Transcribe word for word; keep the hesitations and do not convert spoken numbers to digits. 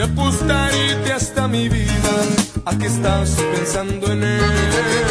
me gusta irte hasta mi vida. ¿A qué estás pensando en él?